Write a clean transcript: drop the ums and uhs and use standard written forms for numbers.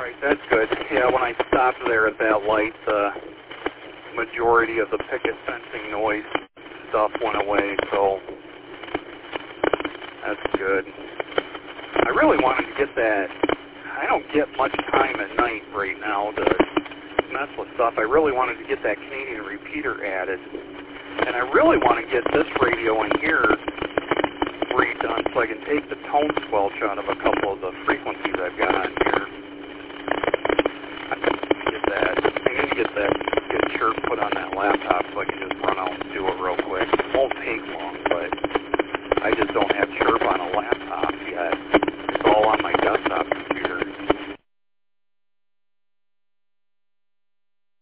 right, that's good. Yeah, when I stopped there at that light, the majority of the picket fencing noise stuff went away, so that's good. I really wanted to get that. I don't get much time at night right now to mess with stuff. I really wanted to get that Canadian repeater added. And I really want to get this radio in here redone so I can take the tone squelch out of a couple of the frequencies I've got on here. I need to get that chirp put on that laptop so I can just run out and do it real quick. It won't take long.